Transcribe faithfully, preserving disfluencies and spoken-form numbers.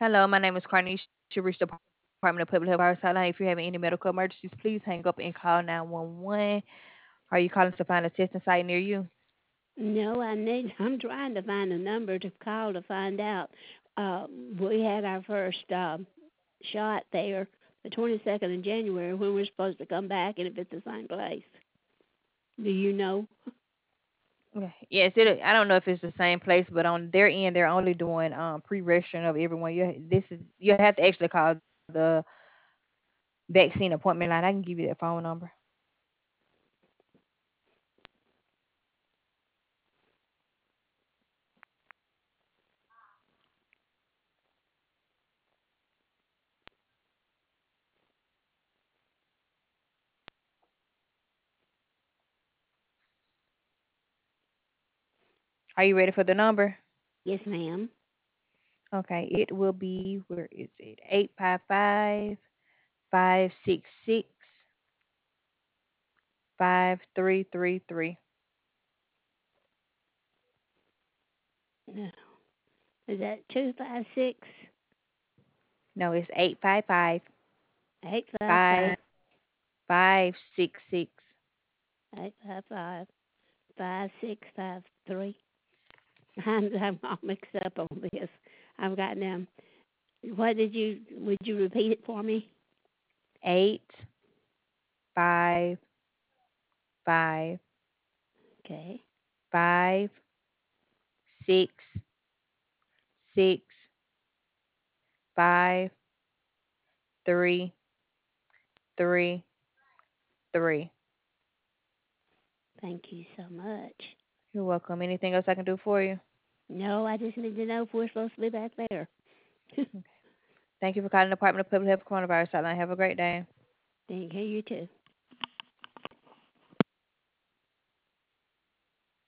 Hello, my name is Carnisha. You reached the Department of Public Health Virus Hotline. If you're having any medical emergencies, please hang up and call nine one one. Are you calling to find a testing site near you? No, I need. I'm trying to find a number to call to find out. Uh, we had our first um, shot there, the twenty-second of January, when we're supposed to come back, and if it's the same place. Do you know? Okay. Yes, it. I don't know if it's the same place, but on their end, they're only doing um pre-registering of everyone. You this is you have to actually call the vaccine appointment line. I can give you that phone number. Are you ready for the number? Yes, ma'am. Okay, it will be where is it? Eight five five five six six five three three three. No. Is that two five six No, it's eight five five eight five five five five six six. eight five five five six five three? I'm I'm all mixed up on this. I've got them. What did you? Would you repeat it for me? Eight five five Okay. five six six five three three three. Thank you so much. You're welcome. Anything else I can do for you? No, I just need to know if we're supposed to be back there. Okay. Thank you for calling the Department of Public Health Coronavirus Hotline. Have a great day. Thank you, you too.